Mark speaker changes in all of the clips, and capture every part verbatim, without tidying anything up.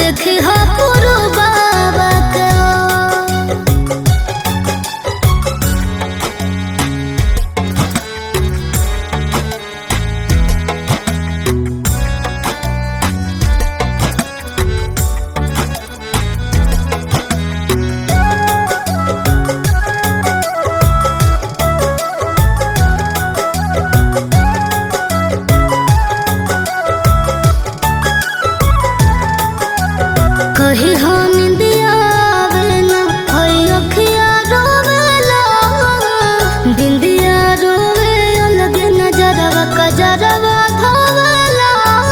Speaker 1: देखी हो पुरु बाबा के कही हम इंदिया आवेला हई अखिया रोवेला बिंदिया रोवे अलग नजरवा कजरवा धोवेला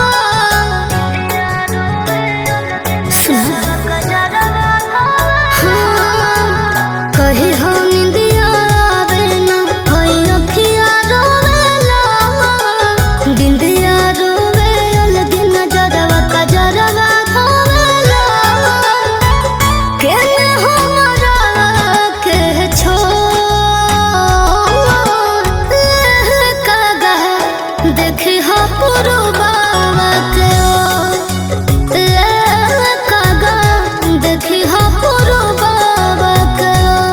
Speaker 1: कही हम इंदिया आवेला हई अखिया रोवेला बिंदिया रोवे अलग नजरवा कजरवा देखी हो पुरु बाबा के कागा देखी हो पुरु बाबा के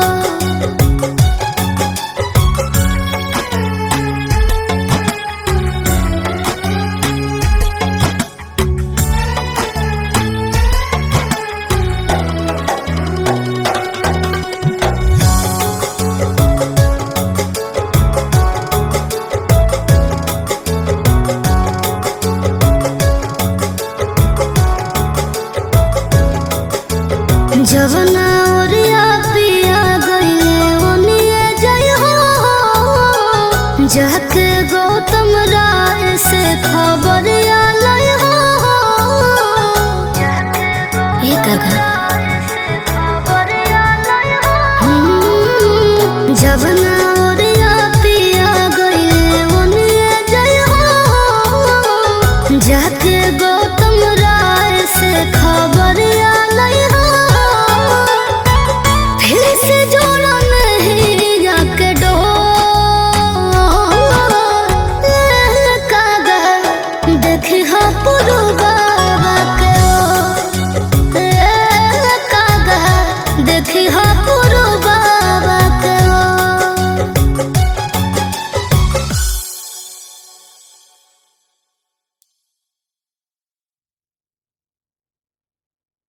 Speaker 1: जवना ओरिया पिया गईले ओनिए जय हो जाके गौतम राय से खबर आलय हो ये कागा जवना ओरिया पिया गईले ओनिए जय हो जाके गौतम राय से खबर आलय हो से जोड़ा नहीं जाके डो कागा देखी हो पुरु बाबा के कागा देखी हो पुरु